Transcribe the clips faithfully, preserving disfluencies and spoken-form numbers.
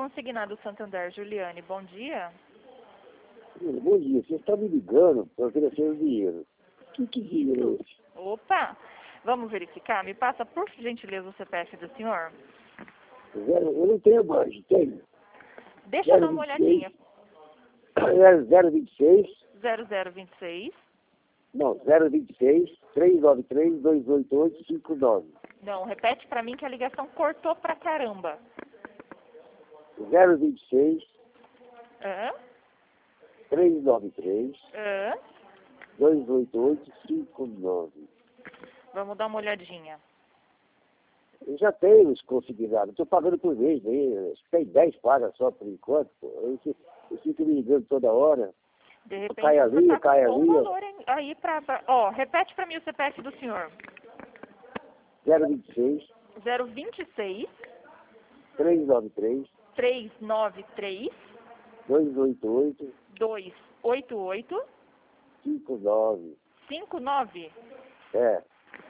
Consignado Santander, Juliane, bom dia. Bom dia, você está me ligando para oferecer dinheiro. Que, que dinheiro é esse? Opa, vamos verificar? Me passa, por gentileza, o C P F do senhor. Zero, eu não tenho mais, tenho. Deixa eu dar uma olhadinha. zero vinte e seis. zero zero vinte e seis. Não, zero vinte e seis, trezentos e noventa e três, duzentos e oitenta e oito, cinquenta e nove. Não, repete pra mim que a ligação cortou pra caramba. zero vinte e seis, Hã? trezentos e noventa e três, Hã? duzentos e oitenta e oito, cinquenta e nove. Vamos dar uma olhadinha. Eu já tenho os consignados, estou pagando por mês, né? Tem dez pagas só por enquanto, pô. Eu, fico- eu fico me ligando toda hora. De repente, Cai você ali, tá cai com um ali. valor em- aí pra, pra... Ó, repete pra mim o C P F do senhor. zero vinte e seis, zero vinte e seis, trezentos e noventa e três, trezentos e noventa e três, duzentos e oitenta e oito, duzentos e oitenta e oito, cinquenta e nove. cinquenta e nove. É.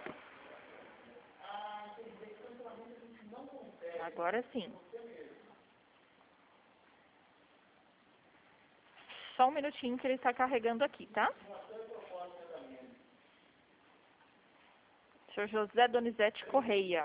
Agora sim. Só um minutinho que ele está carregando aqui, tá? Senhor José Donizete Correia.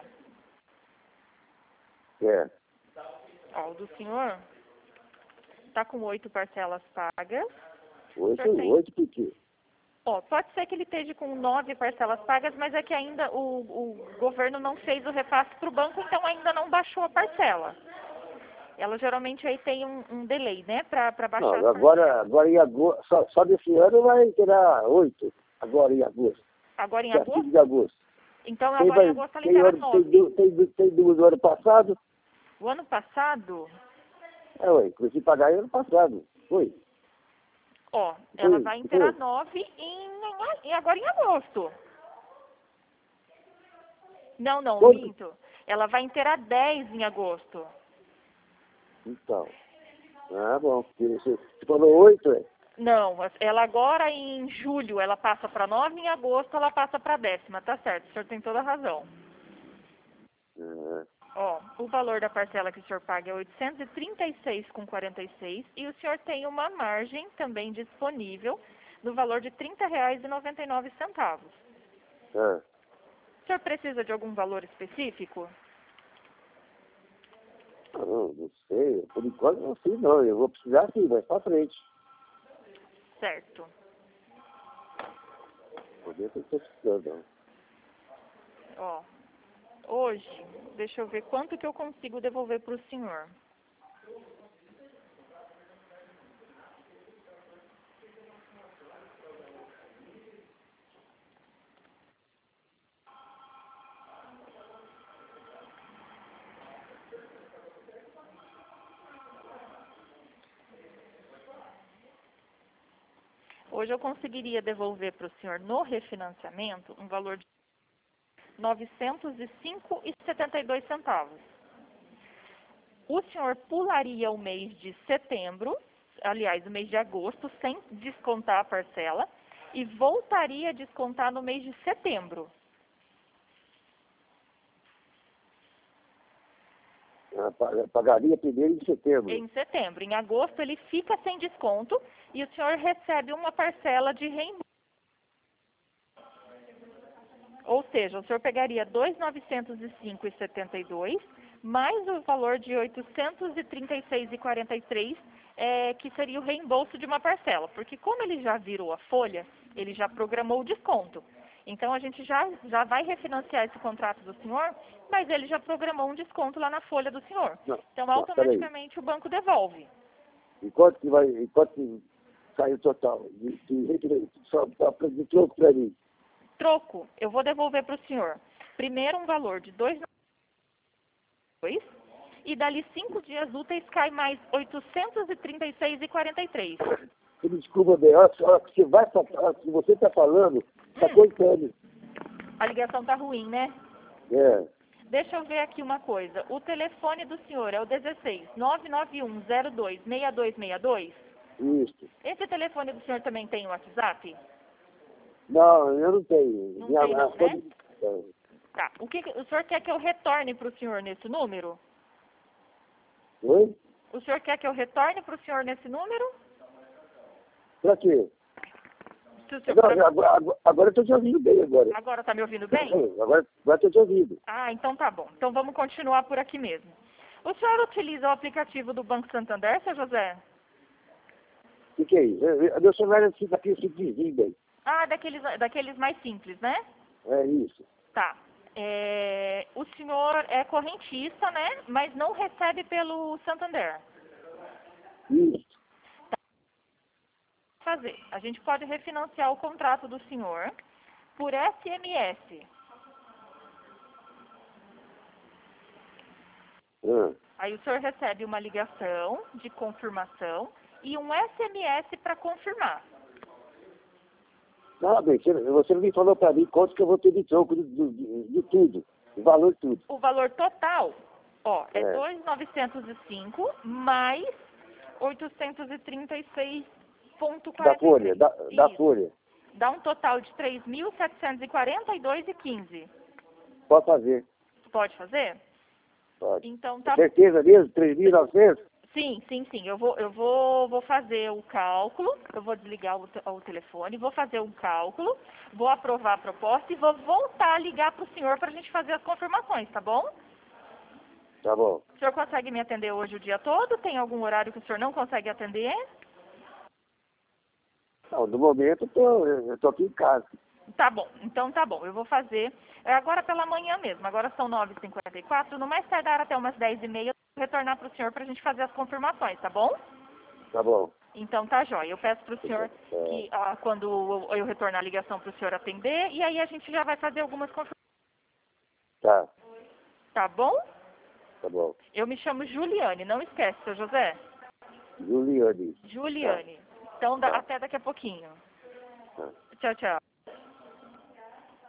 É. Ó, o do senhor está com oito parcelas pagas. Oito, senhor tem- oito por quê? Ó, pode ser que ele esteja com nove parcelas pagas, mas é que ainda o, o governo não fez o repasse para o banco, então ainda não baixou a parcela. Ela geralmente aí tem um, um delay, né, para baixar Não, as agora, parcelas. agora em agosto, só, só desse ano vai terá oito. Agora em agosto. Agora em Dia agosto? cinco de agosto. Então Tem, agora em vai- agosto ela tem, inteira ano- tem, nove. du- tem, du- tem duas do ano passado. O ano passado, É, ué, consegui pagar ano passado. Foi. ó, ela Foi, vai inteirar foi. nove em, em, agora em agosto. Não, não, Quanto? minto. Ela vai inteirar dez em agosto. Então. Ah, bom. Porque você, você falou oito, é? Não, ela agora em julho ela passa para nove, em agosto ela passa para décima, tá certo, o senhor tem toda a razão. Ah, Ó, o valor da parcela que o senhor paga é oitocentos e trinta e seis reais com quarenta e seis e o senhor tem uma margem também disponível no valor de trinta reais e noventa e nove centavos. ah. O senhor precisa de algum valor específico? Ah, não, não sei. Por enquanto não sei, não. Eu vou precisar sim, mais pra frente. Certo. Poder ter precisando, não. Ó, hoje, deixa eu ver quanto que eu consigo devolver para o senhor. Hoje eu conseguiria devolver para o senhor no refinanciamento um valor de novecentos e cinco reais e setenta e dois centavos. O senhor pularia o mês de setembro, aliás, o mês de agosto, sem descontar a parcela, e voltaria a descontar no mês de setembro. Ah, pa- pagaria primeiro de setembro. Em setembro. Em agosto ele fica sem desconto e o senhor recebe uma parcela de reembolso. Ou seja, o senhor pegaria dois mil novecentos e cinco reais e setenta e dois centavos mais o valor de oitocentos e trinta e seis reais e quarenta e três centavos, é, que seria o reembolso de uma parcela. Porque como ele já virou a folha, ele já programou o desconto. Então a gente já, já vai refinanciar esse contrato do senhor, mas ele já programou um desconto lá na folha do senhor. Não, Então não, automaticamente o banco devolve. E quanto que vai, e quanto que sai o total? De, de, de, só pra- de troco pra mim. Troco, eu vou devolver para o senhor. Primeiro um valor de dois mil e noventa e dois e dali cinco dias úteis cai mais oitocentos e trinta e seis reais e quarenta e três centavos. Você me desculpa bem, a hora que a hora que você vai, fa- a hora que você está falando, está Hum. cortando. A ligação tá ruim, né? É, Deixa eu ver aqui uma coisa. O telefone do senhor é o dezesseis, nove nove um zero dois, seis dois seis dois? isso. Esse telefone do senhor também tem WhatsApp? Não, eu não tenho. Não Minha, tem não, a- né? é, Tá. O que que- o senhor quer que eu retorne para o senhor nesse número? Oi? O senhor quer que eu retorne para o senhor nesse número? Pra quê? Se o senhor... Não, agora, agora, agora eu estou te ouvindo bem agora. Agora está me ouvindo bem? Sim, agora agora estou te ouvindo. Ah, então tá bom. Então vamos continuar por aqui mesmo. O senhor utiliza o aplicativo do Banco Santander, seu José? O que, que é isso? Eu- eu- Meu celular é assim, daquele simplesinho, bem. Ah, daqueles, daqueles mais simples, né? É isso. Tá. É, o senhor é correntista, né? Mas não recebe pelo Santander. Isso. Fazer. A gente pode refinanciar o contrato do senhor por S M S. Ah. Aí o senhor recebe uma ligação de confirmação e um S M S para confirmar. Não, bem, você, você não me falou para mim quanto que eu vou ter de troco de, de, de, de tudo. O valor de tudo. O valor total, ó, é É. dois mil novecentos e cinco mais oitocentos e trinta e seis vírgula quarenta Da e três. folha, da, da Isso. folha. Dá um total de três mil setecentos e quarenta e dois vírgula quinze. Pode fazer. Pode fazer? Pode. Então tá. Certeza mesmo? três mil e novecentos? Sim, sim, sim. Eu vou, eu vou, vou fazer o cálculo. Eu vou desligar o, te- o telefone, vou fazer um cálculo, vou aprovar a proposta e vou voltar a ligar para o senhor para a gente fazer as confirmações, tá bom? Tá bom. O senhor consegue me atender hoje o dia todo? Tem algum horário que o senhor não consegue atender? Não, no momento eu tô, eu tô aqui em casa. Tá bom, então tá bom. Eu vou fazer é agora pela manhã mesmo. Agora são nove e cinquenta e quatro. No mais tardar até umas dez e meia, eu vou retornar para o senhor para a gente fazer as confirmações, tá bom? Tá bom. Então tá jóia. Eu peço para o senhor É. que ah, quando eu eu retornar a ligação para o senhor atender e aí a gente já vai fazer algumas confirmações, Tá, tá bom? tá bom. Eu me chamo Juliane, não esquece, seu José. Juliane. Juliane. Então da- Tá. até daqui a pouquinho. Tá. Tchau, tchau.